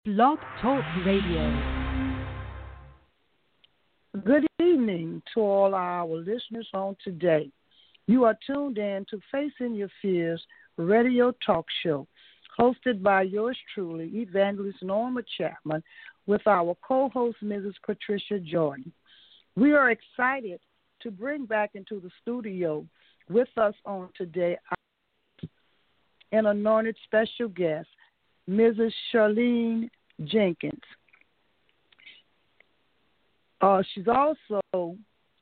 Blog Talk Radio. Good evening to all our listeners on today. You are tuned in to Facing Your Fears radio talk show, hosted by yours truly, Evangelist Norma Chapman, with our co-host, Mrs. Patricia Jordan. We are excited to bring back into the studio with us on today an anointed special guest, Mrs. Charlene Jenkins. She's also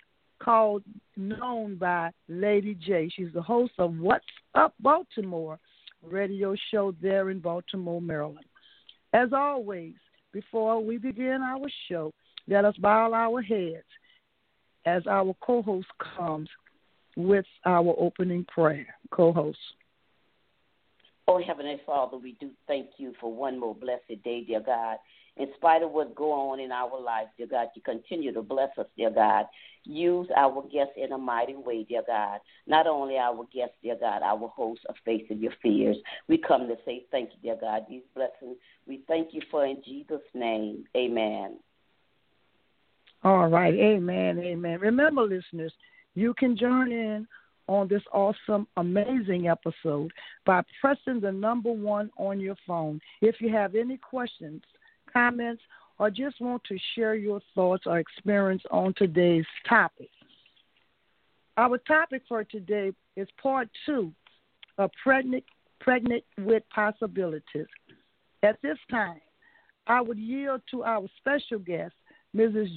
known by Lady J. She's the host of What's Up Baltimore radio show there in Baltimore, Maryland. As always, before we begin our show, let us bow our heads as our co-host comes with our opening prayer. Co-host. Oh, Heavenly Father, we do thank you for one more blessed day, dear God. In spite of what's going on in our life, dear God, you continue to bless us, dear God. Use our guests in a mighty way, dear God. Not only our guests, dear God, our host of Facing Your Fears. We come to say thank you, dear God. These blessings we thank you for in Jesus' name. Amen. All right. Amen. Amen. Remember, listeners, you can join in on this awesome, amazing episode by pressing the number 1 on your phone. If you have any questions, comments, or just want to share your thoughts or experience on today's topic. Our topic for today is part 2 of Pregnant with Possibilities. At this time, I would yield to our special guest, Mrs.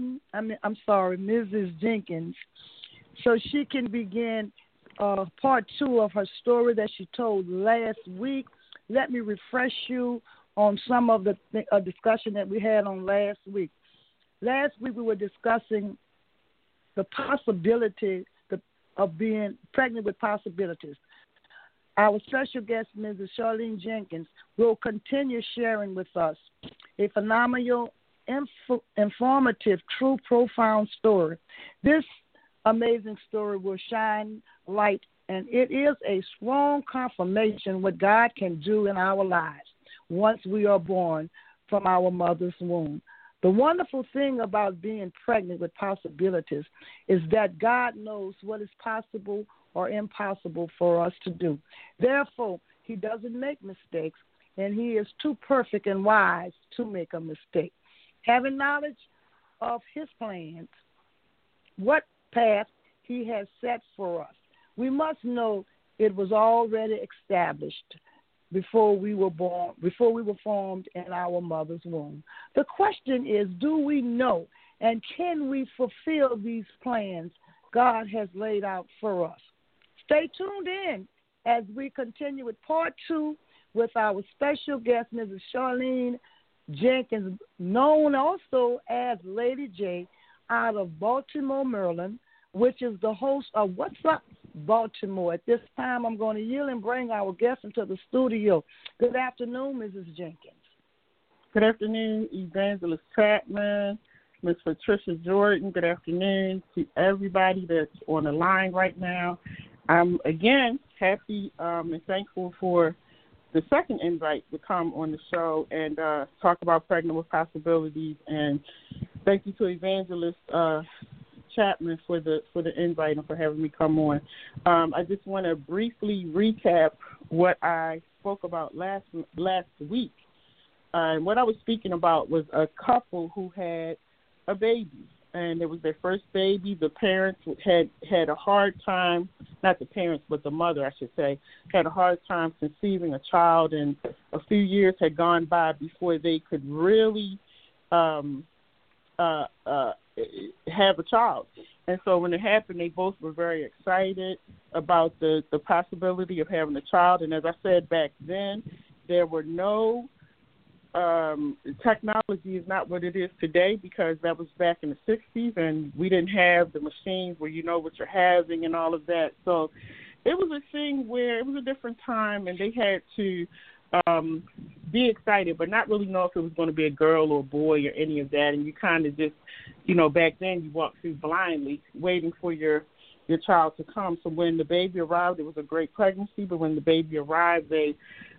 Jenkins, so she can begin part 2 of her story that she told last week. Let me refresh you on some of the discussion that we had on last week. Last week we were discussing the possibility of being pregnant with possibilities. Our special guest, Mrs. Charlene Jenkins, will continue sharing with us a phenomenal, informative, true, profound story. This amazing story will shine light, and it is a strong confirmation what God can do in our lives once we are born from our mother's womb. The wonderful thing about being pregnant with possibilities is that God knows what is possible or impossible for us to do. Therefore, he doesn't make mistakes, and he is too perfect and wise to make a mistake. Having knowledge of his plans, what path he has set for us, we must know it was already established before we were born, before we were formed in our mother's womb. The question is, do we know and can we fulfill these plans God has laid out for us? Stay tuned in as we continue with part 2 with our special guest, Mrs. Charlene Jenkins, known also as Lady J, out of Baltimore, Maryland, which is the host of What's Up Baltimore. At this time, I'm going to yield and bring our guest into the studio. Good afternoon, Mrs. Jenkins. Good afternoon, Evangelist Chapman, Ms. Patricia Jordan. Good afternoon to everybody that's on the line right now. I'm, again, happy and thankful for the second invite to come on the show and talk about Pregnant with Possibilities. And thank you to Evangelist Chapman for the invite and for having me come on. I just want to briefly recap what I spoke about last week. And what I was speaking about was a couple who had a baby, and it was their first baby. The parents had a hard time, not the parents, but the mother, I should say, had a hard time conceiving a child, and a few years had gone by before they could really have a child. And so when it happened, they both were very excited about the possibility of having a child. And as I said back then, there were no technology is not what it is today, because that was back in the 60s, and we didn't have the machines where you know what you're having and all of that. So it was a thing where it was a different time, and they had to be excited, but not really know if it was going to be a girl or a boy or any of that. And you kind of just, back then you walked through blindly, waiting for your child to come. So when the baby arrived, it was a great pregnancy. But when the baby arrived, they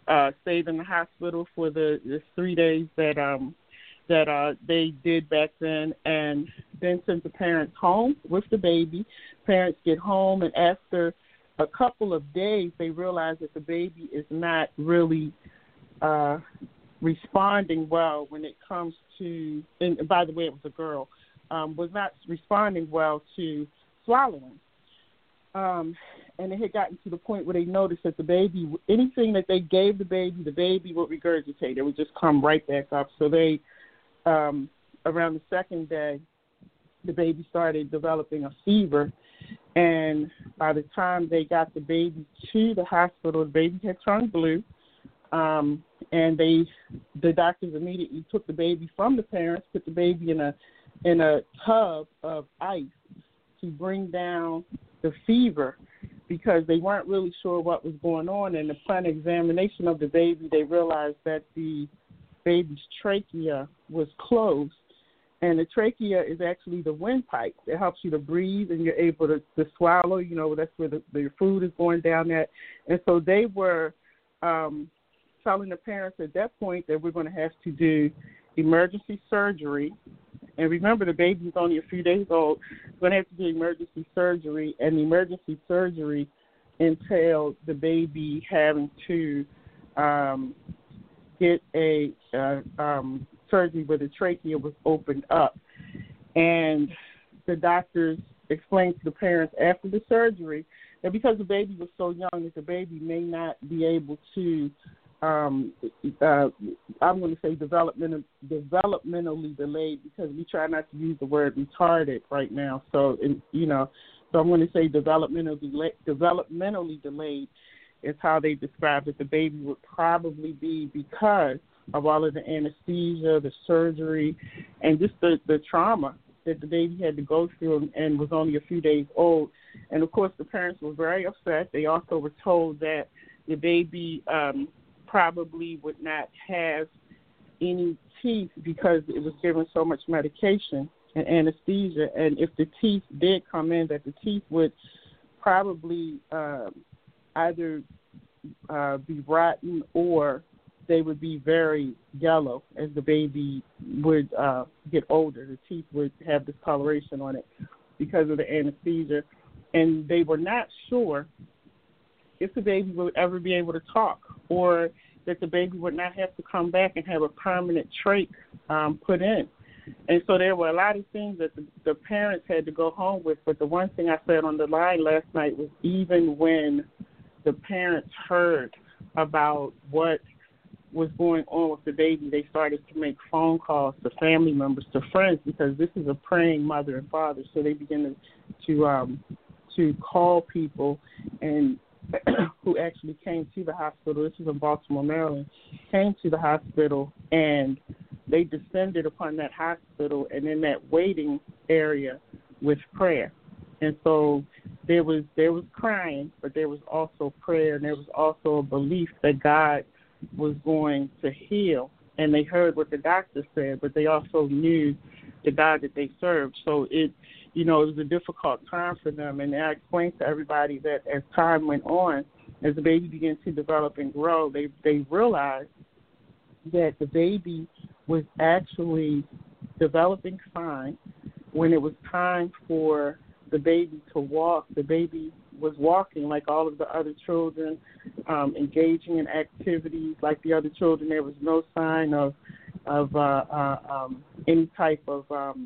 stayed in the hospital for the 3 days that they did back then, and then sent the parents home with the baby. Parents get home, and after a couple of days, they realize that the baby is not really responding well when it comes to, and by the way, it was a girl, was not responding well to swallowing. And it had gotten to the point where they noticed that the baby, anything that they gave the baby would regurgitate. It would just come right back up. So they, around the second day, the baby started developing a fever. And by the time they got the baby to the hospital, the baby had turned blue. And the doctors immediately took the baby from the parents, put the baby in a tub of ice to bring down the fever, because they weren't really sure what was going on. And upon examination of the baby, they realized that the baby's trachea was closed. And the trachea is actually the windpipe. It helps you to breathe, and you're able to swallow. You know, that's where your food is going down there. And so they were telling the parents at that point that we're going to have to do emergency surgery. And remember, the baby's only a few days old. We're going to have to do emergency surgery, and the emergency surgery entailed the baby having to get a surgery where the trachea was opened up. And the doctors explained to the parents after the surgery that because the baby was so young, that the baby may not be able to, I'm going to say developmentally delayed, because we try not to use the word retarded right now. So, so I'm going to say developmentally delayed is how they described it. The baby would probably be, because of all of the anesthesia, the surgery, and just the trauma that the baby had to go through, and was only a few days old. And, of course, the parents were very upset. They also were told that the baby probably would not have any teeth because it was given so much medication and anesthesia. And if the teeth did come in, that the teeth would probably either be rotten, or they would be very yellow as the baby would get older. The teeth would have discoloration on it because of the anesthesia. And they were not sure if the baby would ever be able to talk, or that the baby would not have to come back and have a permanent trach put in. And so there were a lot of things that the parents had to go home with. But the one thing I said on the line last night was, even when the parents heard about what was going on with the baby, they started to make phone calls to family members, to friends, because this is a praying mother and father. So they began to call people and who actually came to the hospital. This is in Baltimore, Maryland. Came to the hospital, and they descended upon that hospital and in that waiting area with prayer. And so there was crying, but there was also prayer, and there was also a belief that God was going to heal. And they heard what the doctor said, but they also knew the God that they served. So it was a difficult time for them. And I explained to everybody that as time went on, as the baby began to develop and grow, they realized that the baby was actually developing fine. When it was time for the baby to walk, the baby was walking like all of the other children, engaging in activities like the other children. There was no sign of any type of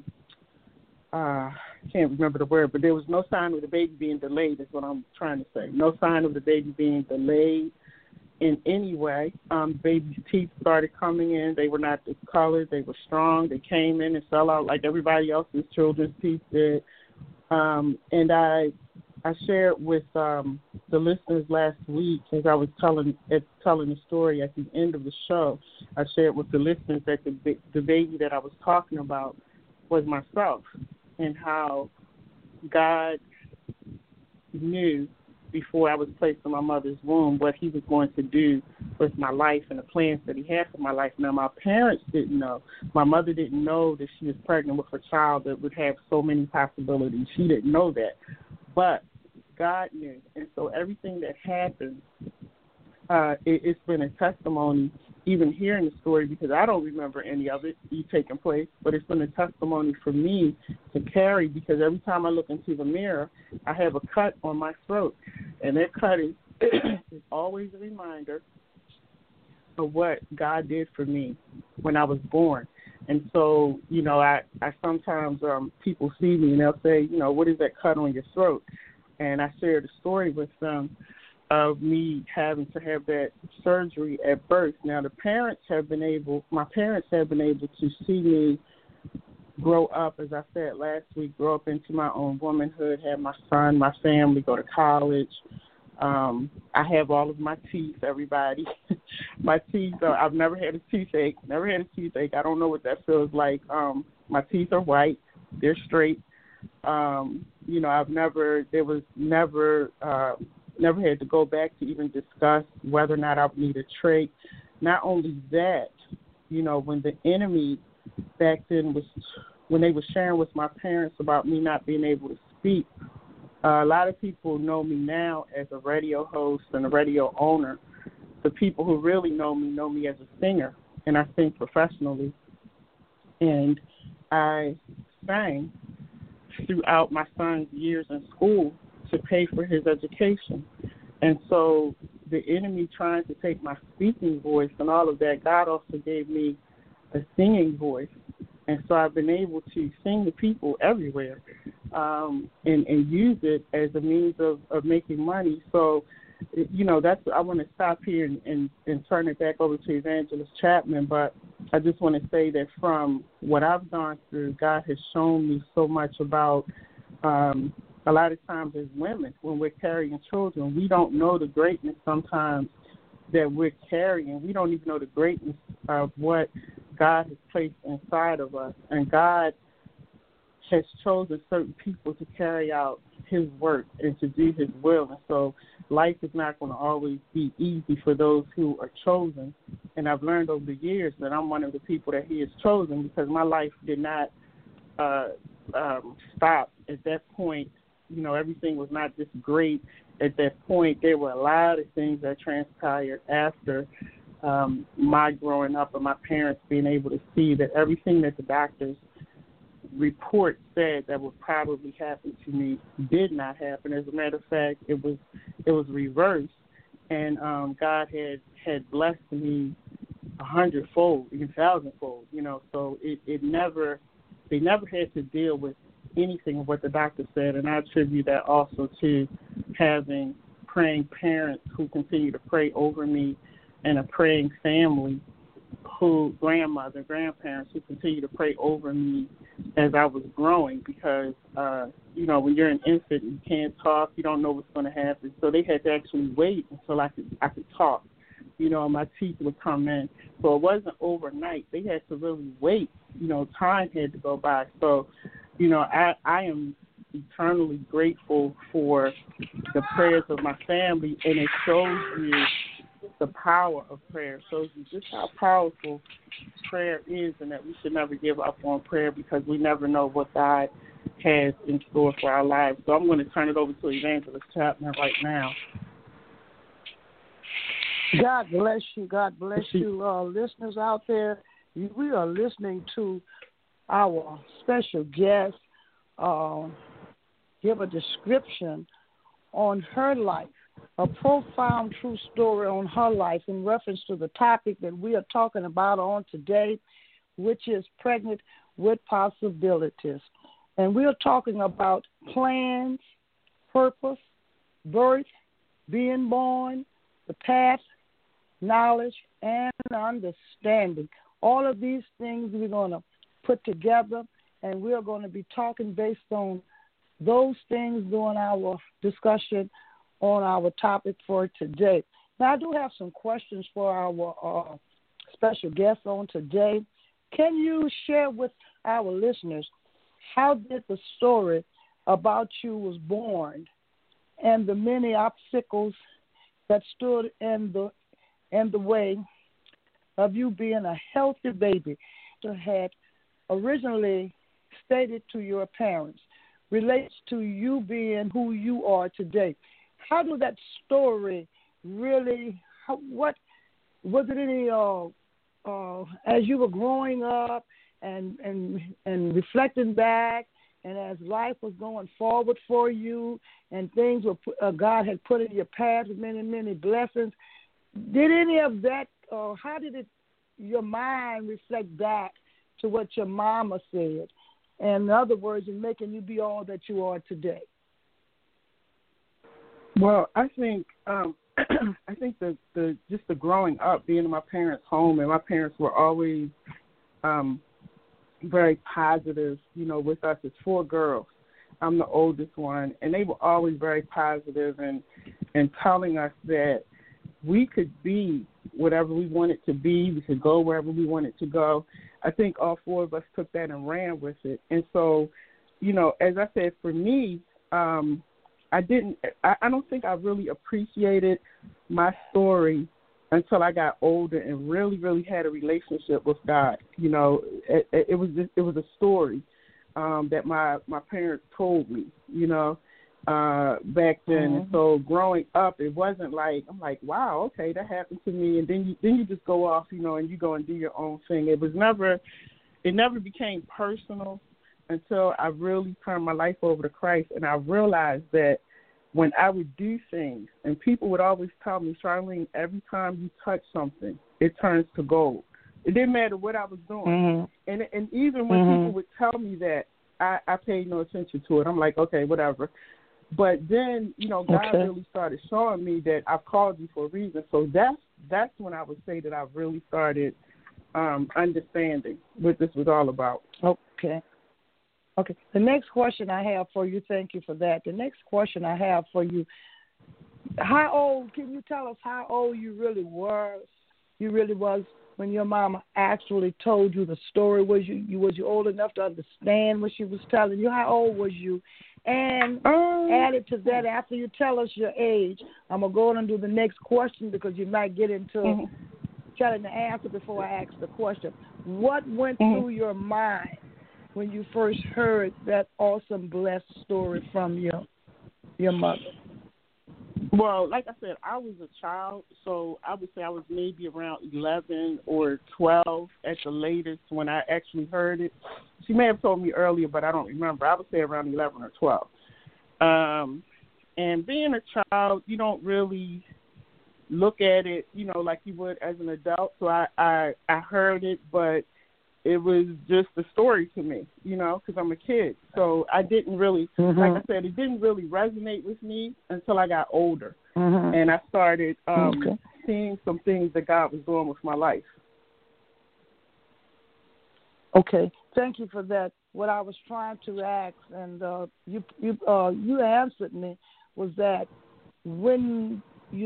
I can't remember the word, but there was no sign of the baby being delayed, is what I'm trying to say. No sign of the baby being delayed in any way. Baby's teeth started coming in. They were not discolored. They were strong. They came in and fell out like everybody else's children's teeth did. And I shared with the listeners last week, as I was telling the story at the end of the show, I shared with the listeners that the baby that I was talking about was myself, and how God knew before I was placed in my mother's womb what he was going to do with my life and the plans that he had for my life. Now, my parents didn't know. My mother didn't know that she was pregnant with a child that would have so many possibilities. She didn't know that. But God knew. And so everything that happened it's been a testimony, even hearing the story, because I don't remember any of it taking place, but it's been a testimony for me to carry, because every time I look into the mirror, I have a cut on my throat, and that cut is, is always a reminder of what God did for me when I was born. And so, I sometimes people see me and they'll say, what is that cut on your throat? And I share the story with them of me having to have that surgery at birth. Now, my parents have been able to see me grow up, as I said last week, grow up into my own womanhood, have my son, my family, go to college. I have all of my teeth, everybody. My teeth, I've never had a toothache, I don't know what that feels like. My teeth are white. They're straight. Never had to go back to even discuss whether or not I would need a trach. Not only that, when the enemy back then when they were sharing with my parents about me not being able to speak, a lot of people know me now as a radio host and a radio owner. The people who really know me as a singer, and I sing professionally. And I sang throughout my son's years in school to pay for his education. And so the enemy trying to take my speaking voice and all of that, God also gave me a singing voice. And so I've been able to sing to people everywhere and use it as a means of making money. So, I want to stop here and turn it back over to Evangelist Chapman. But I just want to say that from what I've gone through, God has shown me so much about a lot of times as women, when we're carrying children, we don't know the greatness sometimes that we're carrying. We don't even know the greatness of what God has placed inside of us. And God has chosen certain people to carry out his work and to do his will. And so life is not going to always be easy for those who are chosen. And I've learned over the years that I'm one of the people that he has chosen, because my life did not stop at that point. Everything was not just great at that point. There were a lot of things that transpired after my growing up and my parents being able to see that everything that the doctors report said that would probably happen to me did not happen. As a matter of fact, it was reversed, and God had blessed me 100-fold, even 1,000-fold. So they never had to deal with anything of what the doctor said, and I attribute that also to having praying parents who continue to pray over me, and a praying family, grandparents who continue to pray over me as I was growing, because, when you're an infant, you can't talk, you don't know what's going to happen. So they had to actually wait until I could talk. My teeth would come in. So it wasn't overnight. They had to really wait. Time had to go by. So, I am eternally grateful for the prayers of my family, and it shows you the power of prayer. It shows you just how powerful prayer is, and that we should never give up on prayer, because we never know what God has in store for our lives. So I'm going to turn it over to Evangelist Chapman right now. God bless you. God bless you, listeners out there. We are listening to our special guest give a description on her life, a profound true story on her life in reference to the topic that we are talking about on today, which is pregnant with possibilities. And we are talking about plans, purpose, birth, being born, the path, knowledge, and understanding. All of these things we're going to put together, and we're going to be talking based on those things during our discussion on our topic for today. Now, I do have some questions for our special guest on today. Can you share with our listeners, how did the story about you was born and the many obstacles that stood in the way of you being a healthy baby that had originally stated to your parents relates to you being who you are today? How did that story really what was it any as you were growing up and reflecting back, and as life was going forward for you, and things were God had put in your path with many, many blessings. Did any of that? How did your mind reflect back to what your mama said? And in other words, in making you be all that you are today. Well, I think I think the growing up, being in my parents' home, and my parents were always very positive, with us. It's 4 girls. I'm the oldest one, and they were always very positive and telling us that we could be whatever we wanted to be. We could go wherever we wanted to go. I think all 4 of us took that and ran with it. And so, as I said, for me, I don't think I really appreciated my story until I got older and really, really had a relationship with God. It was a story that my parents told me, back then. And so growing up, it wasn't like, I'm like, wow, okay, that happened to me. And then you just go off, and you go and do your own thing. It never became personal until I really turned my life over to Christ. And I realized that when I would do things, and people would always tell me, Charlene, every time you touch something, it turns to gold. It didn't matter what I was doing. And even when people would tell me that, I paid no attention to it. I'm like, okay, whatever. But then, God really started showing me that I've called you for a reason. So that's when I would say that I really started understanding what this was all about. Okay. The next question I have for you, thank you for that. The next question I have for you, can you tell us how old you really was when your mama actually told you the story? Was you old enough to understand what she was telling you? How old was you? And added to that, after you tell us your age, I'm going to go on and do the next question because you might get into telling the answer before I ask the question. What went through your mind when you first heard that awesome, blessed story from your mother? Well, like I said, I was a child, so I would say I was maybe around 11 or 12 at the latest when I actually heard it. She may have told me earlier, but I don't remember. I would say around 11 or 12. And being a child, you don't really look at it, like you would as an adult. So I heard it, but it was just a story to me, because I'm a kid. So I didn't really, like I said, it didn't really resonate with me until I got older. And I started seeing some things that God was doing with my life. Okay. Thank you for that. What I was trying to ask, and you answered me, was that when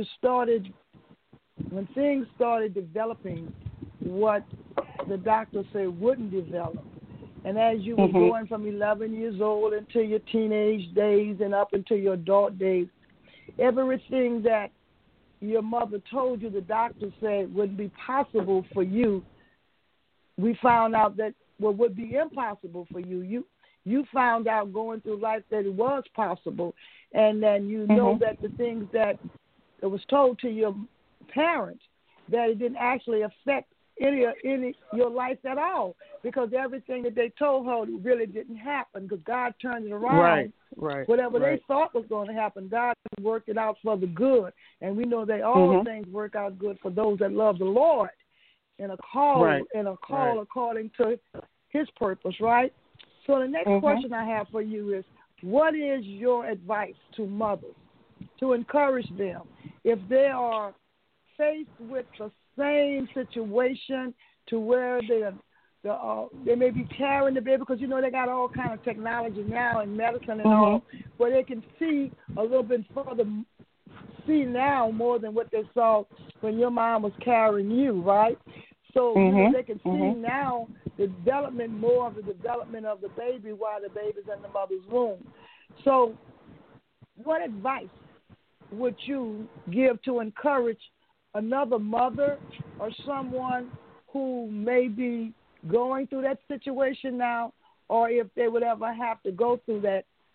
things started developing what the doctor said wouldn't develop, and as you were going from 11 years old into your teenage days and up into your adult days, everything that your mother told you the doctor said wouldn't be possible for you, we found out that would be impossible for you. You found out going through life that it was possible, and then you know that the things that was told to your parents, that it didn't actually affect any your life at all, because everything that they told her really didn't happen, because God turned it around. Right. Whatever they thought was going to happen, God worked it out for the good, and we know that all things work out good for those that love the Lord and a call according to His purpose. Right. So the next question I have for you is, what is your advice to mothers to encourage them if they are faced with the same situation, to where they may be carrying the baby, because they got all kind of technology now and medicine and all, where they can see a little bit further, see now more than what they saw when your mom was carrying you, right? So they can see now the development of the baby while the baby's in the mother's womb. So what advice would you give to encourage another mother or someone who may be going through that situation now, or if they would ever have to go through that,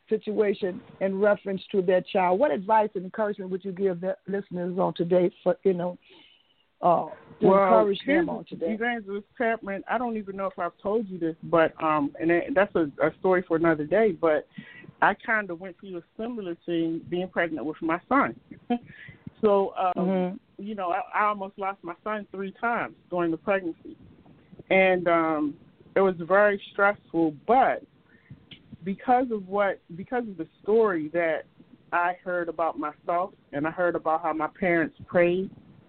situation in reference to their child. What advice and encouragement would you give the listeners on today for, to encourage them on today? Evangelist Chapman, I don't even know if I've told you this, but that's a story for another day, but I kind of went through a similar thing being pregnant with my son. So, I almost lost my son 3 times during the pregnancy. And it was very stressful, but because of the story that I heard about myself, and I heard about how my parents prayed,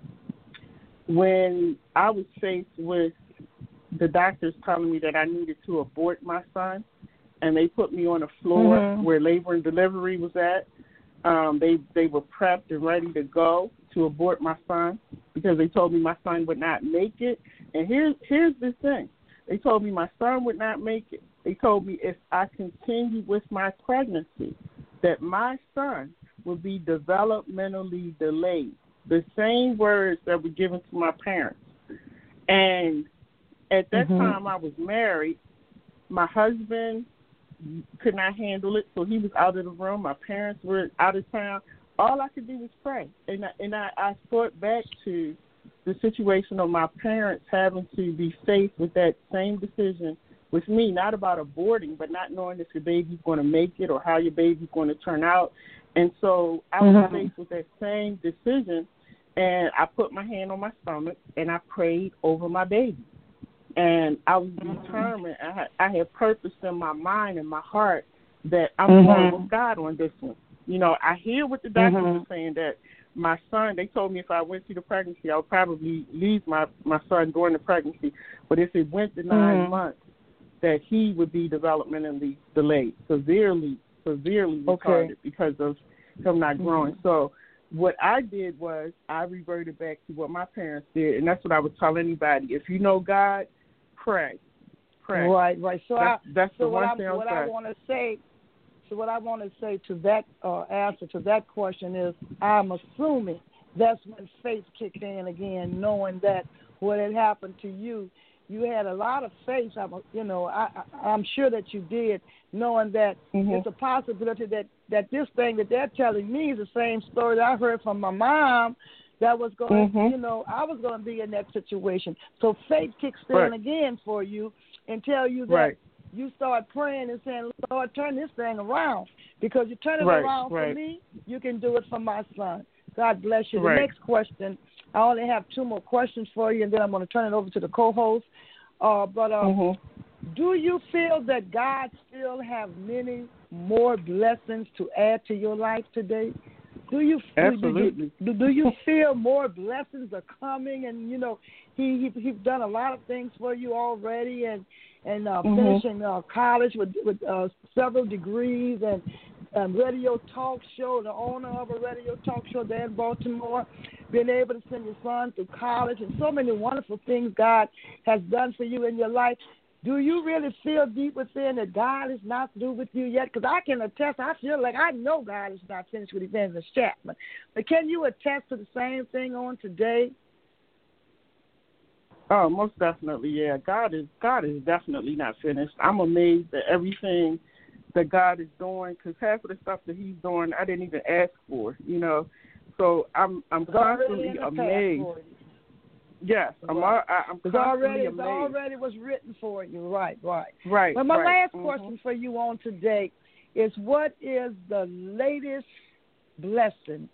when I was faced with the doctors telling me that I needed to abort my son, and they put me on a floor where labor and delivery was at, they were prepped and ready to go to abort my son because they told me my son would not make it. And here's the thing. They told me my son would not make it. They told me if I continued with my pregnancy, that my son would be developmentally delayed. The same words that were given to my parents. And at that time I was married. My husband could not handle it, so he was out of the room. My parents were out of town. All I could do was pray. And I thought back to the situation of my parents having to be faced with that same decision with me, not about aborting, but not knowing if your baby's going to make it or how your baby's going to turn out. And so I was faced with that same decision, and I put my hand on my stomach, and I prayed over my baby. And I was determined. I had purpose in my mind and my heart that I'm going with God on this one. I hear what the doctors were saying, that my son, they told me if I went through the pregnancy, I would probably lose my son during the pregnancy. But if it went to 9 months, that he would be developmentally delayed, severely retarded because of him not growing. So what I did was I reverted back to what my parents did, and that's what I would tell anybody. If you know God, pray. Right. So that's the one what thing I want to say. So what I want to say to that answer to that question is, I'm assuming that's when faith kicked in again, knowing that what had happened to you, you had a lot of faith. I'm sure that you did, knowing that it's a possibility that this thing that they're telling me is the same story that I heard from my mom. That was going, I was going to be in that situation. So faith kicks in again for you and tell you that you start praying and saying, Lord, turn this thing around. Because you turn it around for me, you can do it for my son. God bless you. The next question, I only have 2 more questions for you, and then I'm going to turn it over to the co-host. Do you feel that God still have many more blessings to add to your life today? Absolutely. Do you feel more blessings are coming? And he's done a lot of things for you already, and finishing college with several degrees and radio talk show, the owner of a radio talk show there in Baltimore, being able to send your son through college, and so many wonderful things God has done for you in your life. Do you really feel deep within that God is not through with you yet? Because I can attest, I feel like I know God is not finished with Evangelist Chapman. But can you attest to the same thing on today? Oh, most definitely, yeah. God is definitely not finished. I'm amazed at everything that God is doing, because half of the stuff that He's doing, I didn't even ask for, So I'm constantly amazed. Yes, I'm constantly amazed. It already was written for you, right. Right. But my last question for you on today is, what is the latest blessing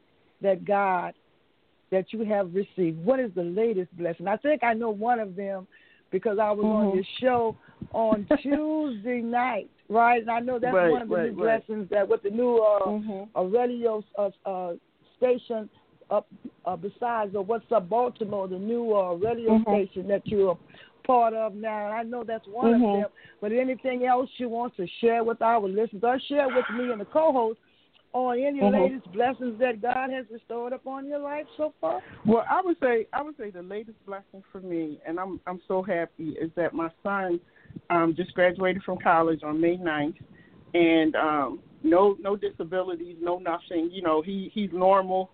that you have received? What is the latest blessing? I think I know one of them because I was on your show on Tuesday night, right? And I know that's one of the new blessings that with the new radio station up besides What's Up Baltimore, the new radio station that you're part of now. And I know that's one of them. But anything else you want to share with our listeners or share with me and the co-host on any latest blessings that God has restored upon your life so far? Well, I would say the latest blessing for me, and I'm so happy, is that my son just graduated from college on May 9th, and no disabilities, no nothing. He's normal.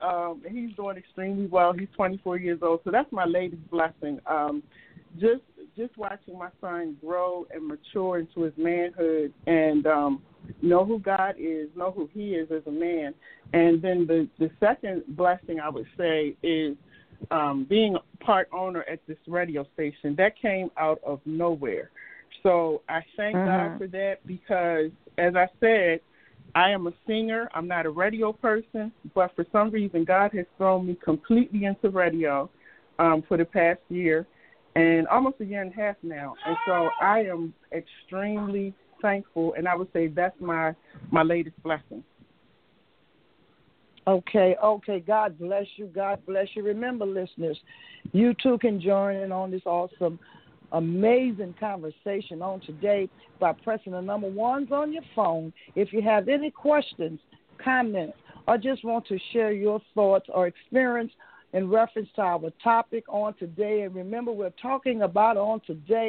He's doing extremely well. He's 24 years old, so that's my latest blessing. Just just watching my son grow and mature into his manhood and know who God is, know who he is as a man. And then the second blessing I would say is being part owner at this radio station. That came out of nowhere. So I thank God for that because, as I said, I am a singer. I'm not a radio person, but for some reason God has thrown me completely into radio for the past year and almost a year and a half now. And so I am extremely thankful, and I would say that's my latest blessing. Okay. God bless you. God bless you. Remember, listeners, you too can join in on this awesome, amazing conversation on today by pressing the number 1 on your phone. If you have any questions, comments, or just want to share your thoughts or experience in reference to our topic on today. And remember, we're talking about on today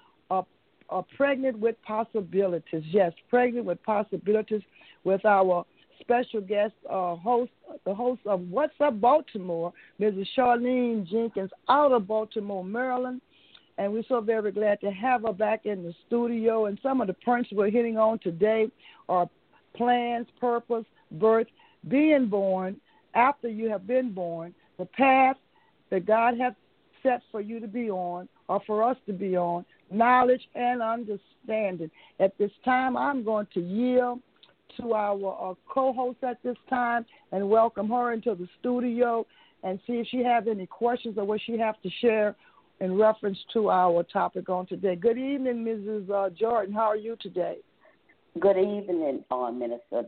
pregnant with possibilities. Yes, pregnant with possibilities with our special guest host, the host of What's Up Baltimore, Mrs. Charlene Jenkins out of Baltimore, Maryland. And we're so very glad to have her back in the studio. And some of the points we're hitting on today are plans, purpose, birth, being born, after you have been born, the path that God has set for you to be on or for us to be on, knowledge and understanding. At this time, I'm going to yield to our co-host at this time and welcome her into the studio and see if she has any questions or what she has to share in reference to our topic on today. Good evening, Mrs. Jordan. How are you today? Good evening, Minister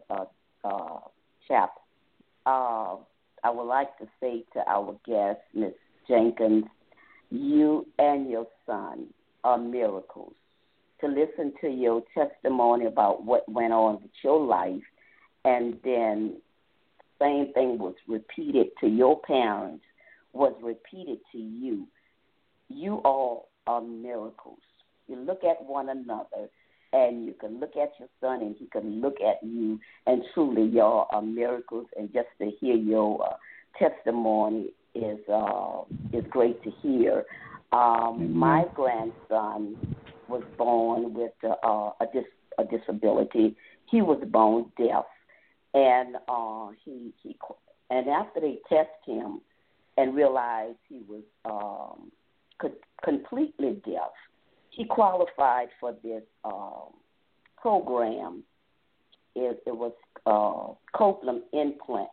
Chap. I would like to say to our guest, Ms. Jenkins, you and your son are miracles. To listen to your testimony about what went on with your life, and then same thing was repeated to your parents, was repeated to you. You all are miracles. You look at one another, and you can look at your son, and he can look at you, and truly y'all are miracles. And just to hear your testimony is great to hear. My grandson was born with a disability. He was born deaf, and and after they tested him and realized he was completely deaf, he qualified for this program. It was Copeland implant,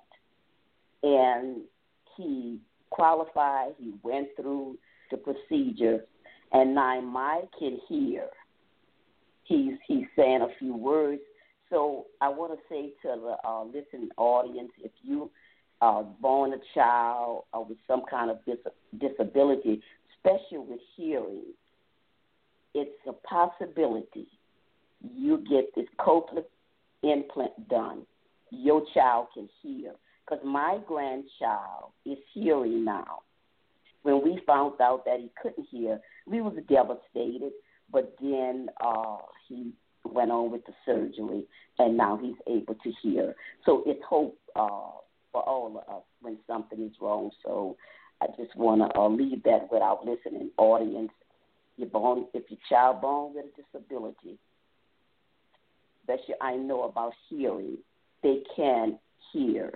and he qualified. He went through the procedure, and now Mike can hear. He's saying a few words. So I want to say to the listening audience, if you are born a child with some kind of disability, especially with hearing, it's a possibility you get this cochlear implant done. Your child can hear. Because my grandchild is hearing now. When we found out that he couldn't hear, we was devastated, but then he went on with the surgery, and now he's able to hear. So it's hope for all of us when something is wrong. So I just want to leave that with our listening audience. If your child born with a disability, especially I know about hearing, they can hear.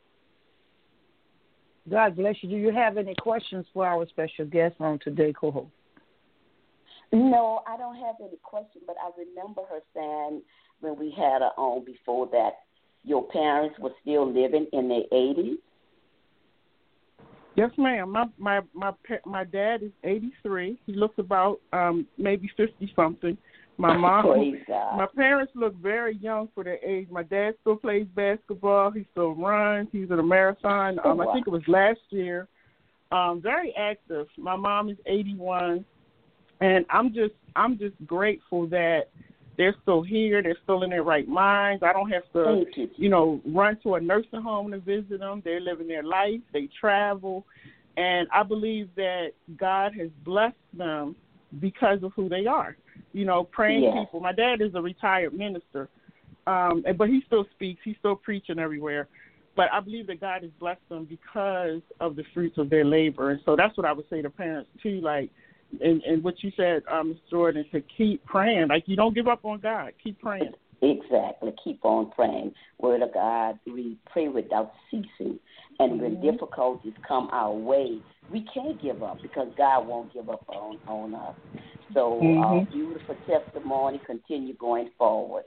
God bless you. Do you have any questions for our special guest on today, co-host? No, I don't have any questions, but I remember her saying when we had her on before that your parents were still living in their 80s. Yes, ma'am. My dad is 83. He looks about maybe 50-something. My mom, my parents look very young for their age. My dad still plays basketball. He still runs. He's in a marathon. I think it was last year. Very active. My mom is 81, and I'm just grateful that they're still here. They're still in their right minds. I don't have to, run to a nursing home to visit them. They're living their life. They travel, and I believe that God has blessed them because of who they are. Praying people. My dad is a retired minister, but he still speaks. He's still preaching everywhere. But I believe that God has blessed them because of the fruits of their labor. And so that's what I would say to parents, too. Like, and what you said, Ms. Jordan, to keep praying. Like, you don't give up on God. Keep praying. Exactly. Keep on praying. Word of God, we pray without ceasing. And when difficulties come our way, we can't give up because God won't give up on us. So beautiful testimony. Continue going forward.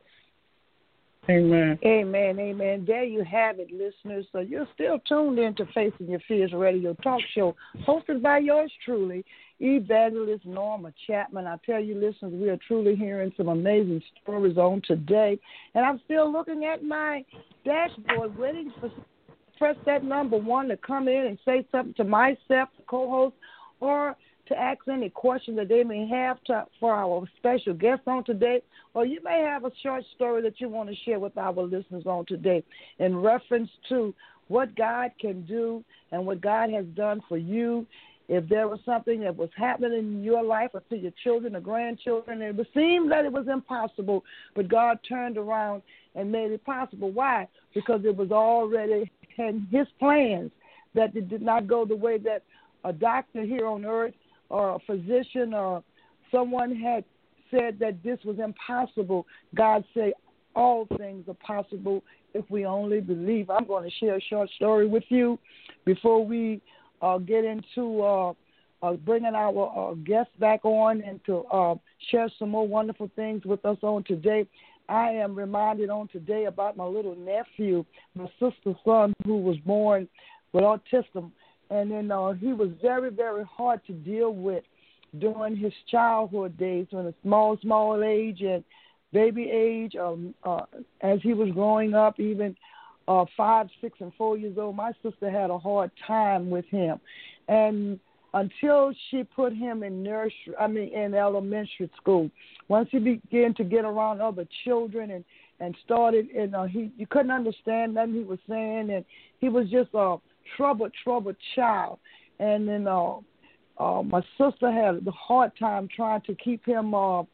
Amen. Amen, amen. There you have it, listeners. So you're still tuned in to Facing Your Fears Radio Talk Show, hosted by yours truly, Evangelist Norma Chapman. I tell you, listeners, we are truly hearing some amazing stories on today. And I'm still looking at my dashboard, waiting for press that number 1 to come in and say something to myself, the co-host, or to ask any questions that they may have for our special guest on today, or you may have a short story that you want to share with our listeners on today in reference to what God can do and what God has done for you. If there was something that was happening in your life or to your children or grandchildren, it would seem that it was impossible, but God turned around and made it possible. Why? Because it was already in His plans that it did not go the way that a doctor here on earth or a physician or someone had said that this was impossible. God said all things are possible if we only believe. I'm going to share a short story with you before we get into bringing our guests back on and to share some more wonderful things with us on today. I am reminded on today about my little nephew, my sister's son, who was born with autism. And then he was very, very hard to deal with during his childhood days, when a small age and baby age, as he was growing up, even 5, 6, and 4 years old, my sister had a hard time with him. And until she put him in in elementary school, once he began to get around other children and started, you couldn't understand nothing he was saying, and he was just a troubled child. And then my sister had a hard time trying to keep him,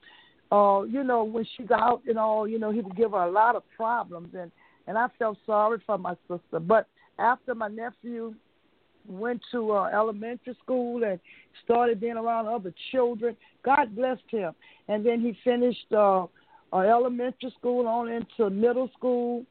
when she's out and all, he would give her a lot of problems. And I felt sorry for my sister. But after my nephew went to elementary school and started being around other children, God blessed him. And then he finished elementary school on into middle school,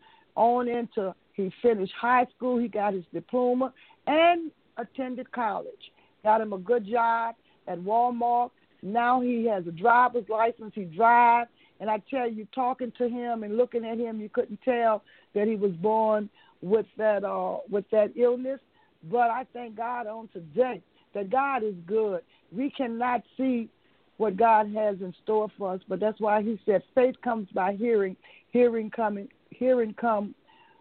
he finished high school, he got his diploma, and attended college. Got him a good job at Walmart. Now he has a driver's license. He drives. And I tell you, talking to him and looking at him, you couldn't tell that he was born with that illness. But I thank God on today that God is good. We cannot see what God has in store for us, but that's why He said faith comes by hearing, faith come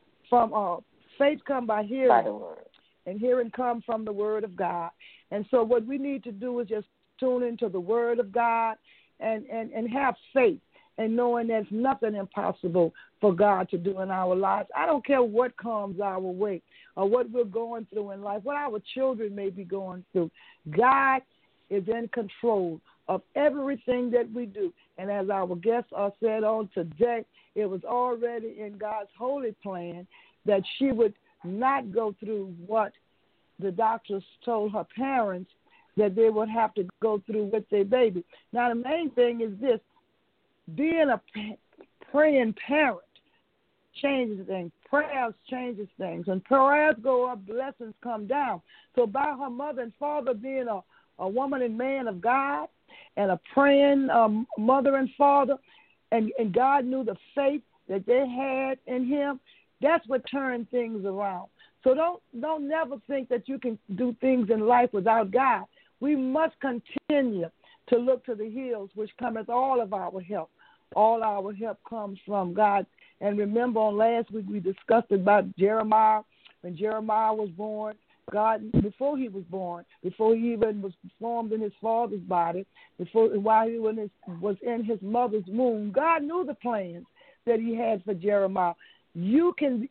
by hearing, By the word. and hearing come from the Word of God. And so what we need to do is just tune into the Word of God and have faith, and knowing there's nothing impossible for God to do in our lives. I don't care what comes our way or what we're going through in life, what our children may be going through. God is in control of everything that we do. And as our guests are said on today, it was already in God's holy plan that she would not go through what the doctors told her parents that they would have to go through with their baby. Now, the main thing is this: being a praying parent changes things. Prayers changes things. When prayers go up, blessings come down. So by her mother and father being a woman and man of God and a praying mother and father, and God knew the faith that they had in him, that's what turned things around. So don't never think that you can do things in life without God. We must continue to look to the hills, which cometh all of our help. All our help comes from God. And remember, on last week we discussed about Jeremiah. When Jeremiah was born, God, before he was born, before he even was formed in his father's body, while he was in his mother's womb, God knew the plans that he had for Jeremiah. Your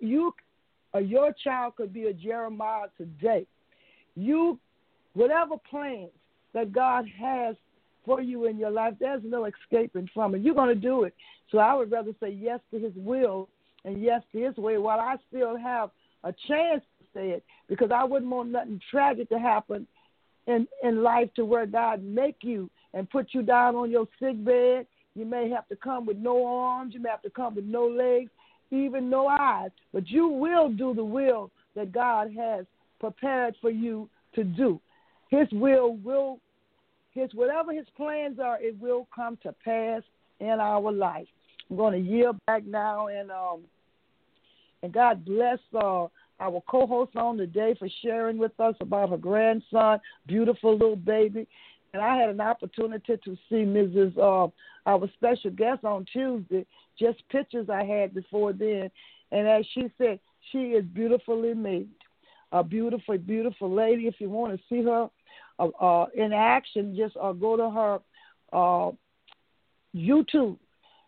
child could be a Jeremiah today. Whatever plans that God has for you in your life, there's no escaping from it. You're going to do it. So I would rather say yes to his will and yes to his way while I still have a chance to say it, because I wouldn't want nothing tragic to happen in life to where God make you and put you down on your sick bed. You may have to come with no arms. You may have to come with no legs, even no eyes. But you will do the will that God has prepared for you to do. His will whatever his plans are, it will come to pass in our life. I'm going to yield back now, and God bless our co-host on today for sharing with us about her grandson, beautiful little baby. And I had an opportunity to see Mrs. Our special guest on Tuesday, just pictures I had before then. And as she said, she is beautifully made, a beautiful, beautiful lady. If you want to see her in action, just go to her YouTube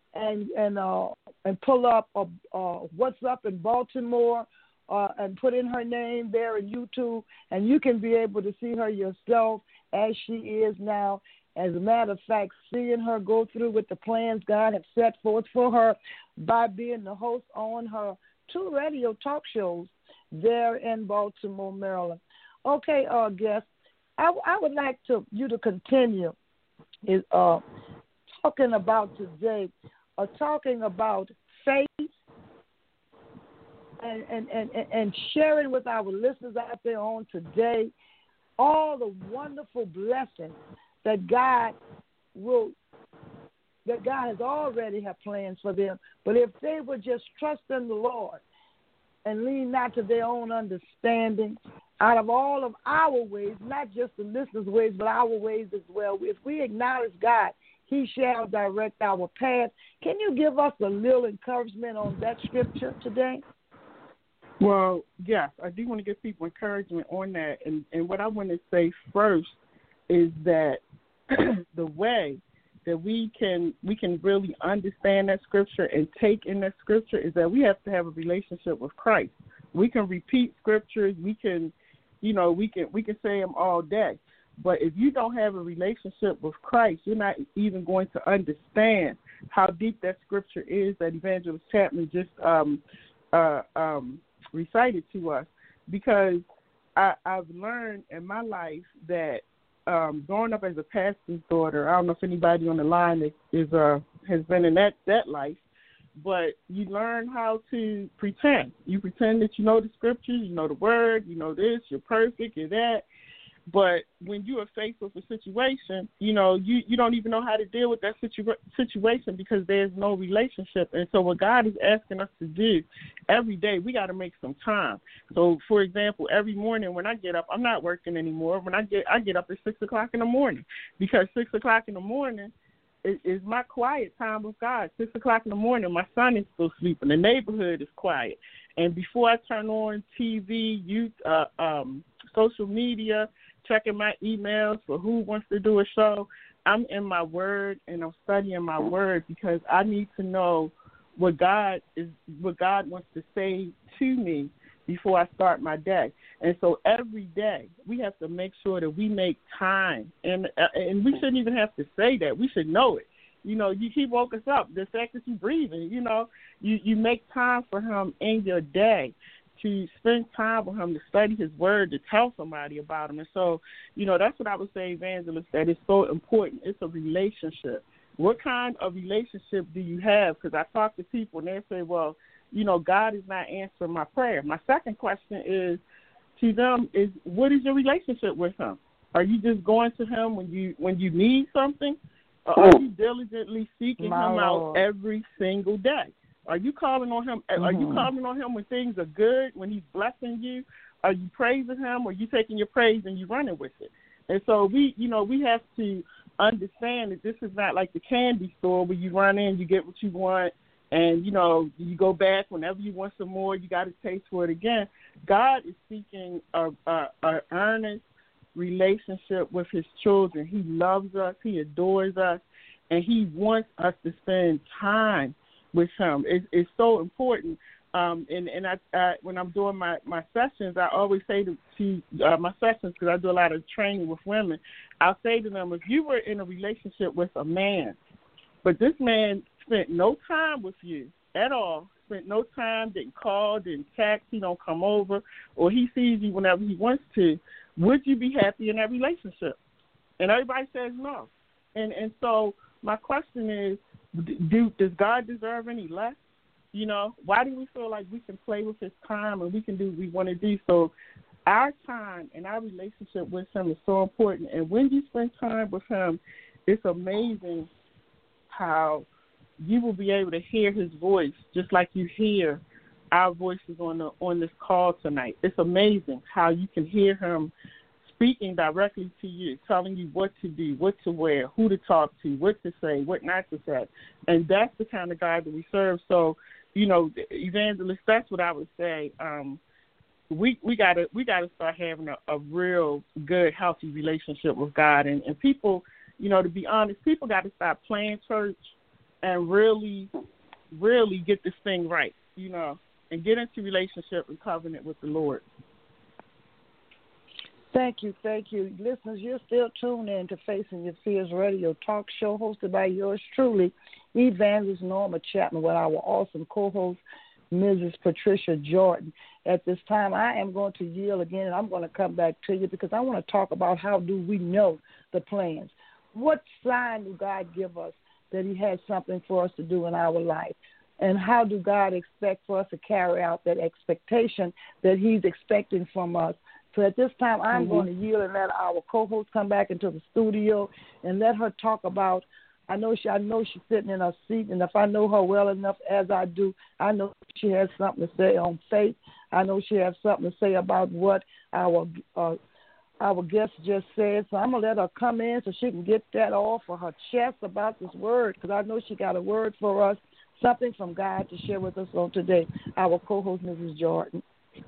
and pull up What's Up in Baltimore and put in her name there in YouTube, and you can be able to see her yourself as she is now. As a matter of fact, seeing her go through with the plans God has set forth for her by being the host on her 2 radio talk shows there in Baltimore, Maryland. Okay, guests, I would like you to continue talking about today, talking about faith and sharing with our listeners out there on today all the wonderful blessings that God has already have plans for them. But if they would just trust in the Lord and lean not to their own understanding, out of all of our ways, not just the listeners' ways, but our ways as well. If we acknowledge God, he shall direct our path. Can you give us a little encouragement on that scripture today? Well, yes, I do want to give people encouragement on that. And what I want to say first is that the way that we can really understand that scripture and take in that scripture is that we have to have a relationship with Christ. We can repeat scriptures. We can say them all day. But if you don't have a relationship with Christ, you're not even going to understand how deep that scripture is that Evangelist Chapman just recited to us. Because I've learned in my life that growing up as a pastor's daughter, I don't know if anybody on the line has been in that life, but you learn how to pretend. You pretend that you know the scriptures, you know the word, you know this, you're perfect, you're that. But when you are faced with a situation, you don't even know how to deal with that situation because there's no relationship. And so what God is asking us to do every day, we got to make some time. So, for example, every morning when I get up, I'm not working anymore. When I get up at 6 o'clock in the morning, because 6 o'clock in the morning is my quiet time with God. 6 o'clock in the morning, my son is still sleeping. The neighborhood is quiet. And before I turn on TV, social media, checking my emails for who wants to do a show, I'm in my word and I'm studying my word because I need to know what God wants to say to me before I start my day. And so every day we have to make sure that we make time, and we shouldn't even have to say that. We should know it. He woke us up. The fact that you're breathing, you make time for him in your day, to spend time with him, to study his word, to tell somebody about him. And so, that's what I would say, Evangelist, that is so important. It's a relationship. What kind of relationship do you have? Because I talk to people and they say, well, God is not answering my prayer. My second question is to them is, what is your relationship with him? Are you just going to him when you need something? Or are you diligently seeking him out every single day? Are you calling on him? Are you calling on him when things are good, when he's blessing you? Are you praising him, or are you taking your praise and you running with it? And so we have to understand that this is not like the candy store where you run in, you get what you want, and, you go back whenever you want some more, you got to taste for it again. God is seeking a earnest relationship with his children. He loves us. He adores us, and he wants us to spend time with him. It's so important. And I when I'm doing my sessions, I always say to my sessions, because I do a lot of training with women, I'll say to them, if you were in a relationship with a man, but this man spent no time with you at all, spent no time, didn't call, didn't text, he don't come over, or he sees you whenever he wants to, would you be happy in that relationship? And everybody says no. And so my question is, does God deserve any less? You know, why do we feel like we can play with his time and we can do what we want to do? So our time and our relationship with him is so important. And when you spend time with him, it's amazing how you will be able to hear his voice just like you hear our voices on this call tonight. It's amazing how you can hear him speaking directly to you, telling you what to do, what to wear, who to talk to, what to say, what not to say. And that's the kind of God that we serve. So, you know, evangelist, that's what I would say. We gotta start having a real good, healthy relationship with God. And people, you know, to be honest, people got to stop playing church and really, really get this thing right, you know, and get into relationship and covenant with the Lord. Thank you. Listeners, you're still tuned in to Facing Your Fears radio talk show hosted by yours truly, Evangelist Norma Chapman, with our awesome co-host, Mrs. Patricia Jordan. At this time, I am going to yield again, and I'm going to come back to you because I want to talk about how do we know the plans. What sign do God give us that he has something for us to do in our life? And how do God expect for us to carry out that expectation that he's expecting from us? So at this time, I'm going to yield and let our co-host come back into the studio and let her talk about, I know she's sitting in her seat, and if I know her well enough as I do, I know she has something to say on faith. I know she has something to say about what our guest just said. So I'm going to let her come in so she can get that off of her chest about this word, because I know she got a word for us, something from God to share with us on today. Our co-host, Mrs. Jordan.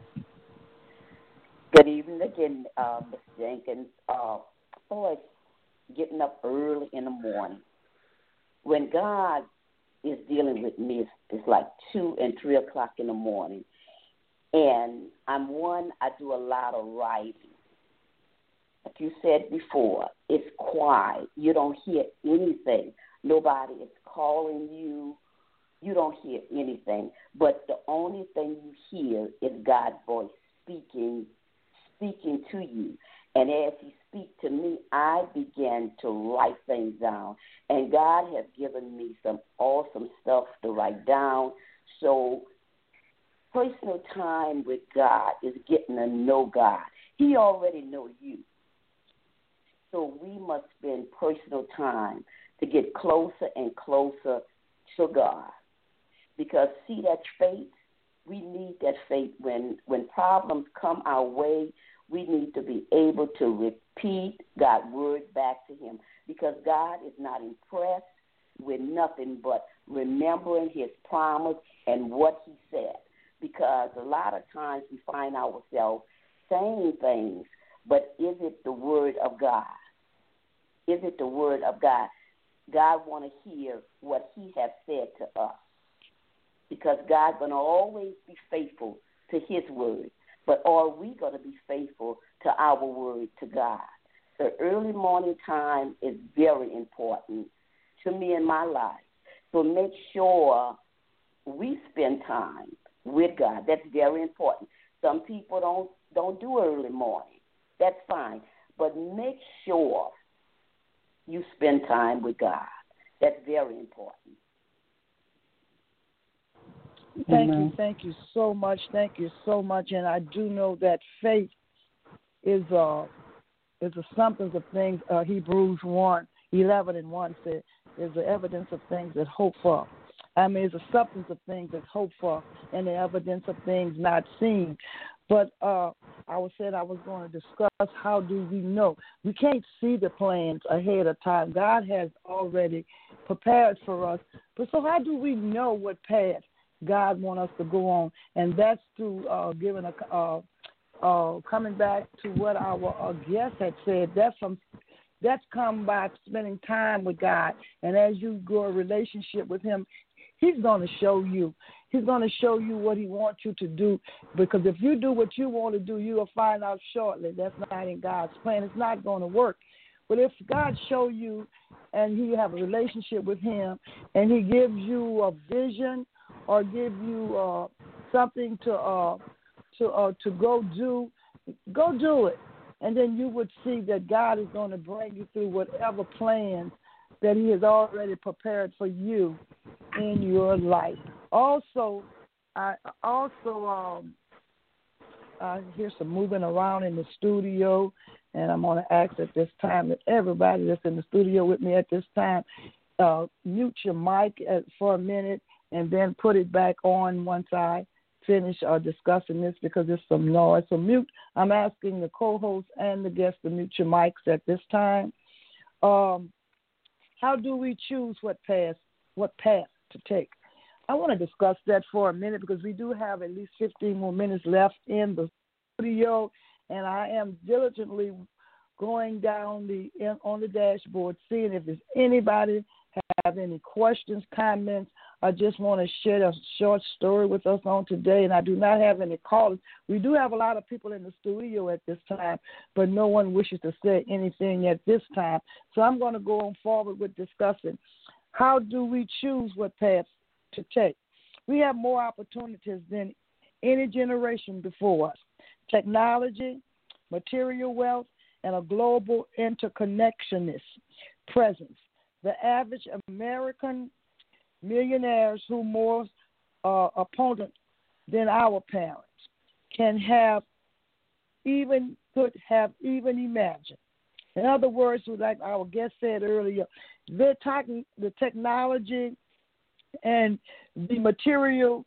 Good evening again, Ms. Jenkins. Always getting up early in the morning. When God is dealing with me, it's like 2 and 3 o'clock in the morning. And I do a lot of writing. Like you said before, it's quiet. You don't hear anything. Nobody is calling you. You don't hear anything. But the only thing you hear is God's voice speaking to you. And as he speaks to me, I began to write things down. And God has given me some awesome stuff to write down. So personal time with God is getting to know God. He already knows you. So we must spend personal time to get closer and closer to God. Because see that faith, we need that faith. When problems come our way, we need to be able to repeat God's word back to him, because God is not impressed with nothing but remembering his promise and what he said. Because a lot of times we find ourselves saying things, but is it the word of God? Is it the word of God? God want to hear what he has said to us, because God's going to always be faithful to his word. But are we going to be faithful to our word to God? The early morning time is very important to me in my life. So make sure we spend time with God. That's very important. Some people don't do early morning. That's fine. But make sure you spend time with God. That's very important. Thank you so much. Thank you so much. And I do know that faith is a substance of things. Hebrews 1:11 said, is the evidence of things that hope for. I mean, it's a substance of things that hope for, and the evidence of things not seen. But I said I was going to discuss how do we know. We can't see the plans ahead of time. God has already prepared for us. But so how do we know what path God wants us to go on? And that's through coming back to what our guest had said. That's come by spending time with God. And as you grow a relationship with him, he's going to show you. He's going to show you what he wants you to do. Because if you do what you want to do, you will find out shortly that's not in God's plan. It's not going to work. But if God show you and you have a relationship with him and he gives you a vision or give you something to go do it. and then you would see that God is going to bring you through whatever plans that He has already prepared for you in your life. Also, I hear some moving around in the studio, and I'm going to ask at this time that everybody that's in the studio with me at this time, mute your mic for a minute and then put it back on once I finish discussing this because there's some noise. So mute. I'm asking the co-host and the guests to mute your mics at this time. How do we choose what path to take? I want to discuss that for a minute because we do have at least 15 more minutes left in the studio, and I am diligently going down on the dashboard, seeing if there's anybody have any questions, comments. I just want to share a short story with us on today, and I do not have any callers. We do have a lot of people in the studio at this time, but no one wishes to say anything at this time. So I'm going to go on forward with discussing how do we choose what path to take. We have more opportunities than any generation before us. Technology, material wealth, and a global interconnectionist presence. The average American millionaires who more opponent than our parents could have even imagined. In other words, like our guest said earlier, the technology and the material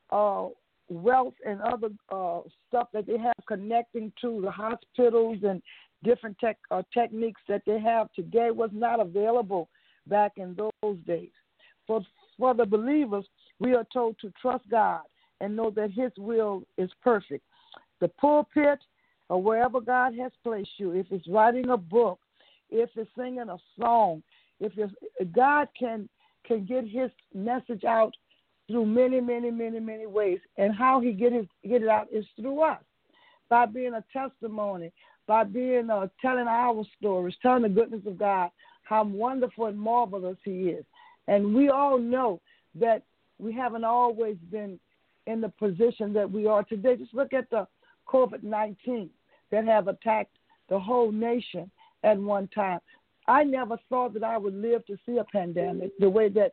wealth and other stuff that they have connecting to the hospitals and different techniques that they have today was not available back in those days. For the believers, we are told to trust God and know that His will is perfect. The pulpit or wherever God has placed you, if it's writing a book, if it's singing a song, if God can get His message out through many, many, many, many ways. And how He get it out is through us, by being a testimony, by being telling our stories, telling the goodness of God, how wonderful and marvelous He is. And we all know that we haven't always been in the position that we are today. Just look at the COVID-19 that have attacked the whole nation at one time. I never thought that I would live to see a pandemic the way that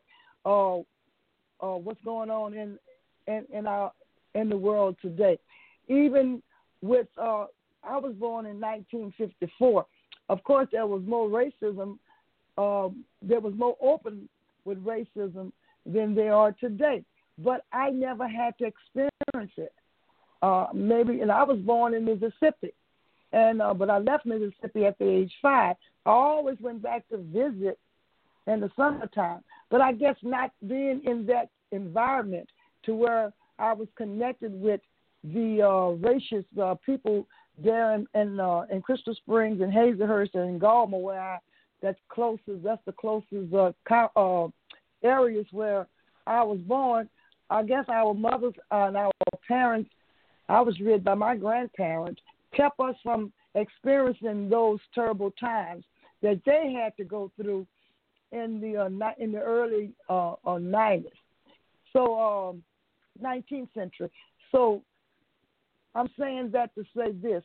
what's going on in the world today. Even with I was born in 1954. Of course, there was more racism. There was more open with racism than there are today. But I never had to experience it. And I was born in Mississippi, but I left Mississippi at the age 5. I always went back to visit in the summertime, but I guess not being in that environment to where I was connected with the racist people there in Crystal Springs and Hazelhurst and Galma, where that's the closest areas where I was born. I guess our mothers and our parents, I was reared by my grandparents, kept us from experiencing those terrible times that they had to go through in the early 90s. So 19th century. So I'm saying that to say this: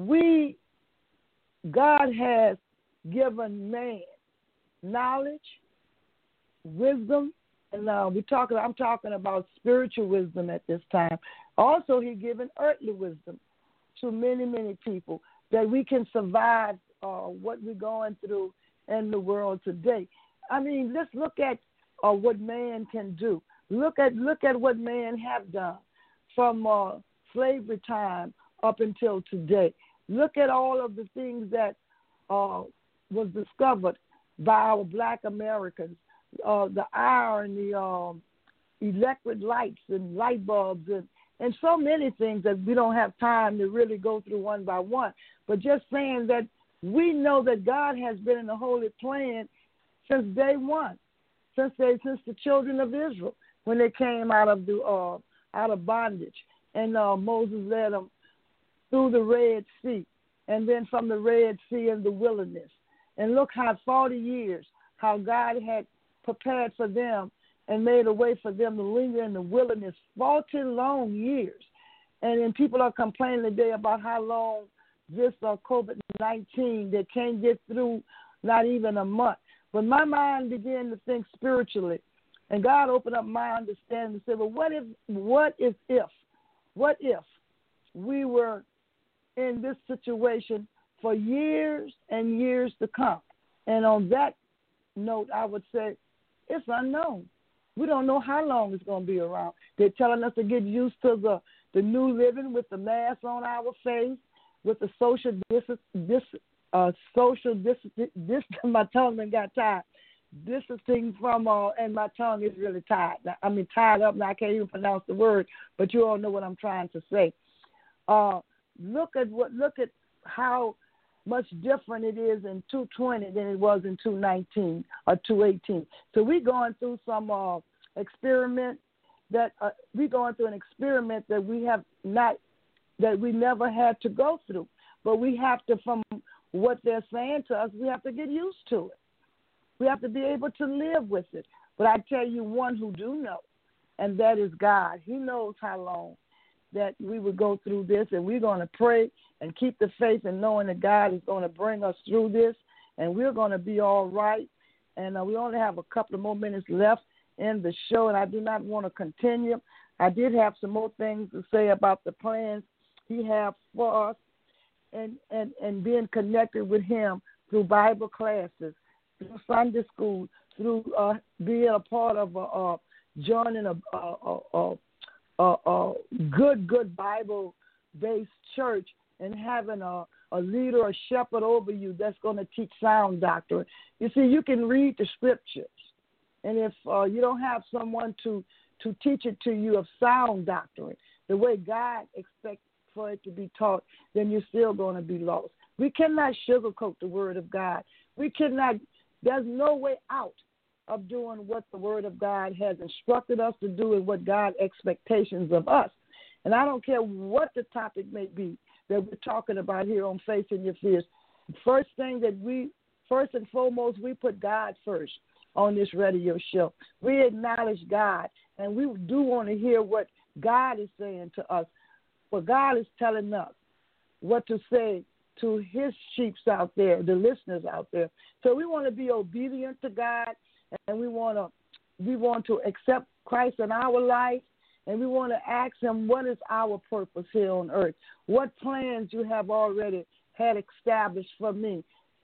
God has given man knowledge, wisdom, and I'm talking about spiritual wisdom at this time. Also, He's given earthly wisdom to many, many people that we can survive what we're going through in the world today. I mean, let's look at what man can do. Look at what man have done from slavery time up until today. Look at all of the things that was discovered by our Black Americans, the iron, the electric lights and light bulbs and so many things that we don't have time to really go through one by one. But just saying that we know that God has been in the holy plan since day one, since the children of Israel, when they came out of bondage, and Moses led them through the Red Sea, and then from the Red Sea in the wilderness. And look how 40 years, how God had prepared for them and made a way for them to linger in the wilderness 40 long years. And then people are complaining today about how long this COVID-19 that can't get through not even a month. But my mind began to think spiritually, and God opened up my understanding and said, well, what if we were in this situation for years and years to come? And on that note, I would say it's unknown. We don't know how long it's going to be around. They're telling us to get used to the new living with the mask on our face, with the social distance. My tongue got tired. Distancing from, and my tongue is really tired. Tied up, and I can't even pronounce the word, but you all know what I'm trying to say. Look at how much different it is in 220 than it was in 219 or 218. So we're going through some experiment that we're going through an experiment that we never had to go through. But we have to, from what they're saying to us, we have to get used to it. We have to be able to live with it. But I tell you one who do know, and that is God. He knows how long that we would go through this, and we're going to pray and keep the faith and knowing that God is going to bring us through this, and we're going to be all right. And we only have a couple of more minutes left in the show, and I do not want to continue. I did have some more things to say about the plans He has for us and being connected with Him through Bible classes, through Sunday school, through being a part of joining a good Bible-based church and having a leader, a shepherd over you that's going to teach sound doctrine. You see, you can read the scriptures, and if you don't have someone to teach it to you of sound doctrine, the way God expects for it to be taught, then you're still going to be lost. We cannot sugarcoat the Word of God. There's no way out of doing what the Word of God has instructed us to do and what God's expectations of us. And I don't care what the topic may be that we're talking about here on Facing Your Fears. First and foremost, we put God first on this radio show. We acknowledge God, and we do want to hear what God is saying to us. But God is telling us what to say to His sheep out there, the listeners out there. So we want to be obedient to God, and we want to accept Christ in our life, and we want to ask Him, what is our purpose here on earth? What plans you have already had established for me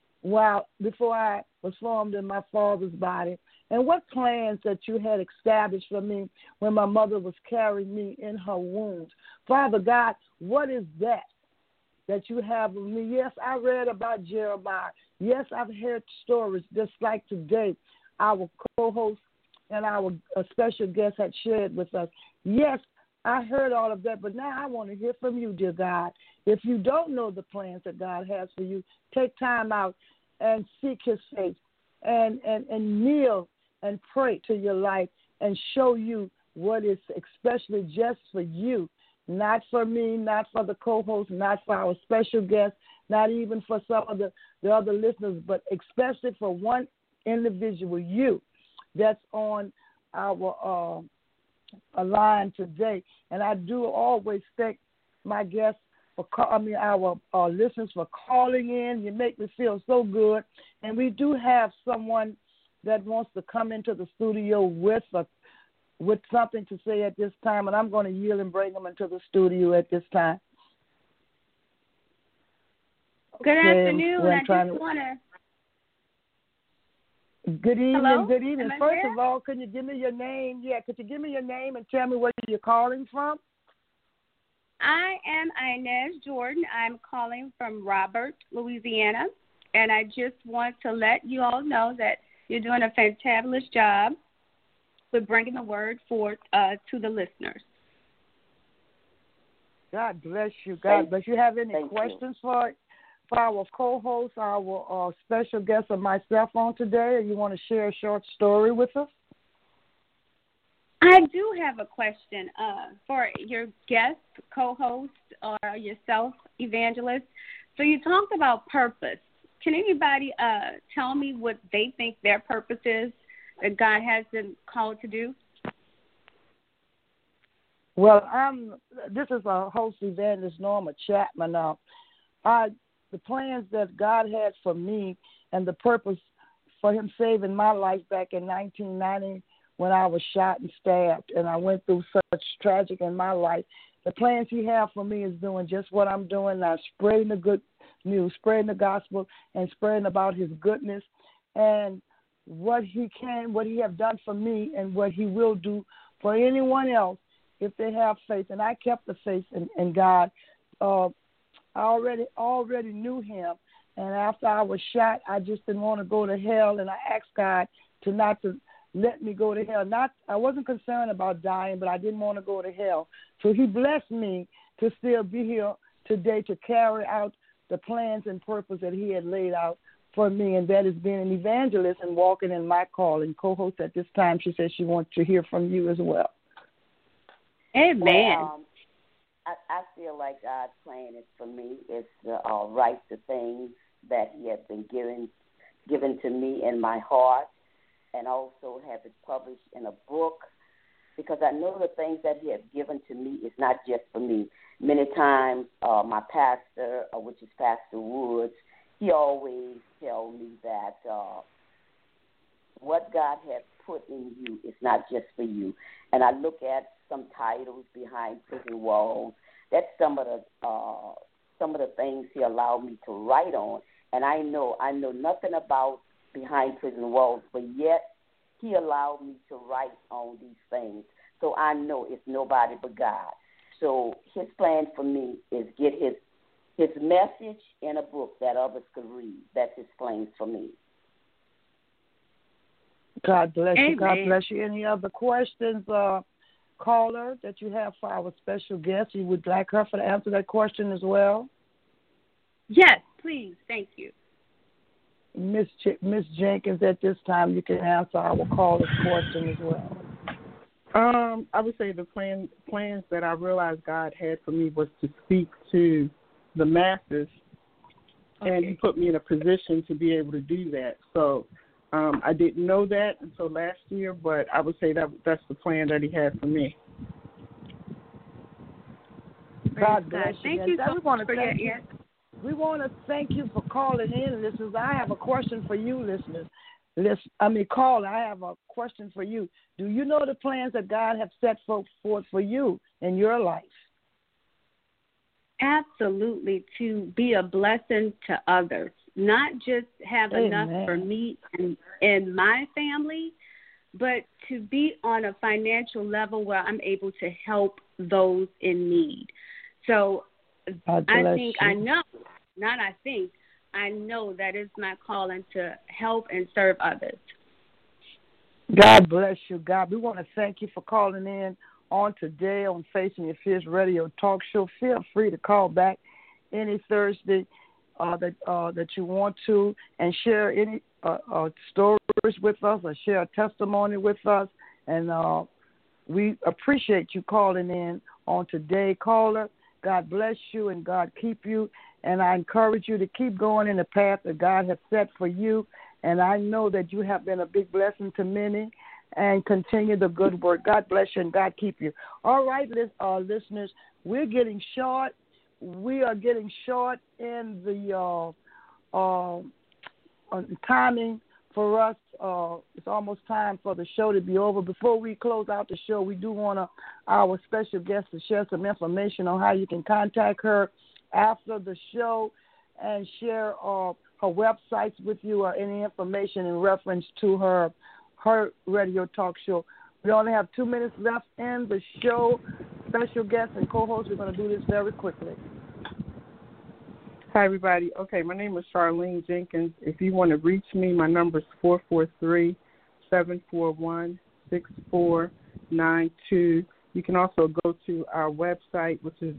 before I was formed in my father's body? And what plans that you had established for me when my mother was carrying me in her wombs? Father God, what is that you have of me? Yes, I read about Jeremiah. Yes, I've heard stories just like today our co-host and our special guest had shared with us. Yes, I heard all of that, but now I want to hear from you, dear God. If you don't know the plans that God has for you, take time out and seek His face and kneel and pray to your life and show you what is especially just for you, not for me, not for the co-host, not for our special guest, not even for some of the other listeners, but especially for one individual, you, that's on our line today. And I do always thank my guests our listeners for calling in. You make me feel so good. And we do have someone that wants to come into the studio with something to say at this time, and I'm going to yield and bring them into the studio at this time. Good afternoon. I just want to... Good evening. Hello? Good evening. Am I First there? of all, can you give me your name? Yeah, could you give me your name and tell me where you're calling from? I am Inez Jordan. I'm calling from Robert, Louisiana, and I just want to let you all know that you're doing a fantabulous job with bringing the word forth to the listeners. God bless you. God bless you. Have any questions for our co-host, our special guest, and myself on today? Or you want to share a short story with us? I do have a question for your guest, co-host, or yourself, evangelist. So you talked about purpose. Can anybody tell me what they think their purpose is that God has them called to do? Well, this is our host, Evangelist Norma Chapman. the plans that God had for me and the purpose for him saving my life back in 1990 when I was shot and stabbed, and I went through such tragic in my life. The plans he had for me is doing just what I'm doing now, spreading the good news, spreading the gospel, and spreading about his goodness and what he have done for me and what he will do for anyone else if they have faith. And I kept the faith in God. I already knew him, and after I was shot, I just didn't want to go to hell, and I asked God not to let me go to hell. I wasn't concerned about dying, but I didn't want to go to hell. So he blessed me to still be here today to carry out the plans and purpose that he had laid out for me, and that is being an evangelist and walking in my calling. Co-host at this time, she says she wants to hear from you as well. Amen. Well, I feel like God's plan is for me is to write the things that he has been given to me in my heart, and also have it published in a book, because I know the things that he has given to me is not just for me. Many times my pastor, which is Pastor Woods, he always tells me that what God has put in you is not just for you. And I look at some titles behind prison walls. That's some of the things he allowed me to write on. And I know nothing about behind prison walls, but yet he allowed me to write on these things. So I know it's nobody but God. So his plan for me is get his message in a book that others could read. That's his plans for me. God bless Amen. you. God bless you. Any other questions, caller, that you have for our special guest? You would like her to answer that question as well? Yes, please. Thank you. Miss Jenkins, at this time, you can answer our caller's question as well. I would say the plans that I realized God had for me was to speak to the masses, and he put me in a position to be able to do that. So I didn't know that until last year, but I would say that's the plan that he had for me. God bless you. Thank you so much for your ear. We want to thank you for calling in, listeners. I have a question for you, listeners. Caller, I have a question for you. Do you know the plans that God has set forth for you in your life? Absolutely, to be a blessing to others, not just have Amen. enough for me and my family, but to be on a financial level where I'm able to help those in need. So I know that is my calling to help and serve others. God bless you, God. We want to thank you for calling in on today on Facing Your Fears Radio Talk Show. Feel free to call back any Thursday that you want to and share any stories with us or share a testimony with us. And we appreciate you calling in on today, caller. God bless you and God keep you. And I encourage you to keep going in the path that God has set for you. And I know that you have been a big blessing to many, and continue the good work. God bless you and God keep you. All right, listeners, we're getting short. We are getting short in the timing for us. It's almost time for the show to be over. Before we close out the show, we do want our special guest to share some information on how you can contact her after the show and share her websites with you or any information in reference to her radio talk show. We only have 2 minutes left in the show. Special guest and co-host, we're going to do this very quickly. Hi, everybody. Okay, my name is Charlene Jenkins. If you want to reach me, my number is 443-741-6492. You can also go to our website, which is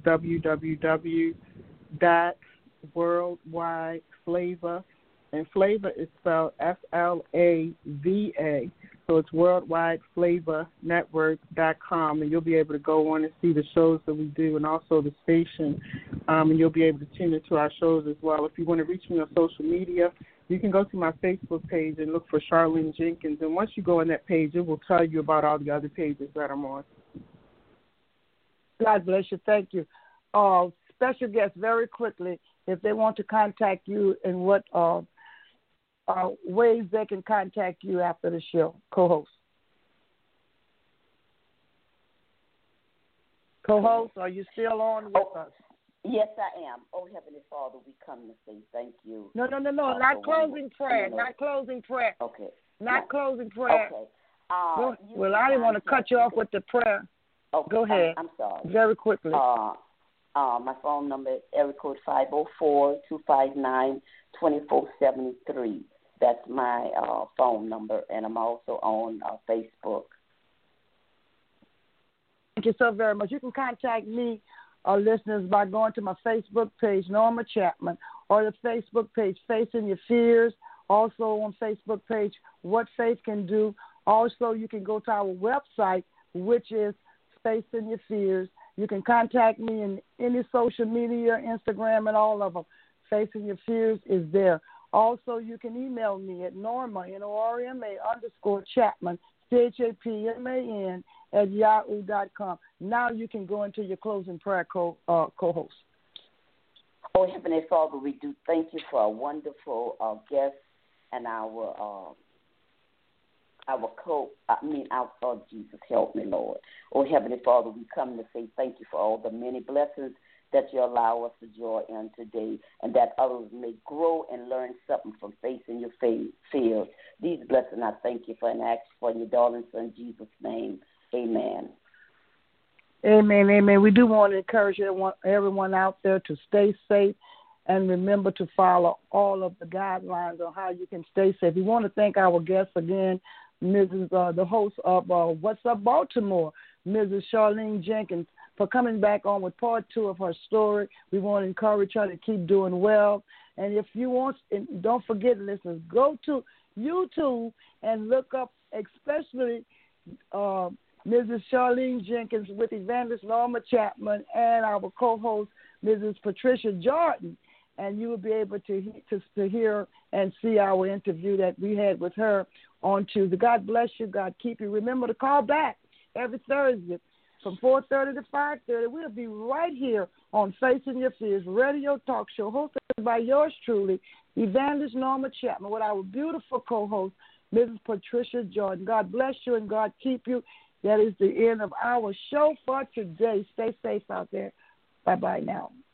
www.worldwideflavor, and flavor is spelled FLAVA. So it's worldwideflavornetwork.com, and you'll be able to go on and see the shows that we do and also the station, and you'll be able to tune into our shows as well. If you want to reach me on social media, you can go to my Facebook page and look for Charlene Jenkins, and once you go on that page, it will tell you about all the other pages that I'm on. God bless you. Thank you. Special guest, very quickly, if they want to contact you and what ways they can contact you after the show, co-host. Co-host, are you still on with us? Yes, I am. Oh, Heavenly Father, we come to say thank you. No, not closing prayer. Not closing prayer. Okay. Not closing prayer. Okay. Well, I didn't want to cut you off with the prayer. Okay. Go ahead. I'm sorry. Very quickly. My phone number is area code 504-259-2473. That's my phone number, and I'm also on Facebook. Thank you so very much. You can contact me, listeners, by going to my Facebook page, Norma Chapman, or the Facebook page, Facing Your Fears. Also on Facebook page, What Faith Can Do. Also, you can go to our website, which is Facing Your Fears. You can contact me in any social media, Instagram, and all of them. Facing Your Fears is there. Also, you can email me at Norma, NORMA_Chapman, CHAPMAN, @yahoo.com. Now you can go into your closing prayer, co-host. Oh, Heavenly Father, we do thank you for a wonderful guest and Jesus, help me, Lord. Oh, Heavenly Father, we come to say thank you for all the many blessings that you allow us to joy in today, and that others may grow and learn something from Facing Your Fears. These blessings I thank you for and ask for in your darling son, Jesus' name. Amen. Amen, amen. We do want to encourage everyone out there to stay safe and remember to follow all of the guidelines on how you can stay safe. We want to thank our guests again, Mrs. The host of What's Up Baltimore, Mrs. Charlene Jenkins, for coming back on with part 2 of her story. We want to encourage her to keep doing well. And if you want, and don't forget, listeners, go to YouTube and look up especially Mrs. Charlene Jenkins with Evangelist Norma Chapman and our co-host, Mrs. Patricia Jordan. And you will be able to hear and see our interview that we had with her on Tuesday. God bless you. God keep you. Remember to call back every Thursday from 4:30 to 5:30. We'll be right here on Facing Your Fears radio talk show hosted by yours truly, Evangelist Norma Chapman, with our beautiful co-host, Mrs. Patricia Jordan. God bless you and God keep you. That is the end of our show for today. Stay safe out there. Bye-bye now.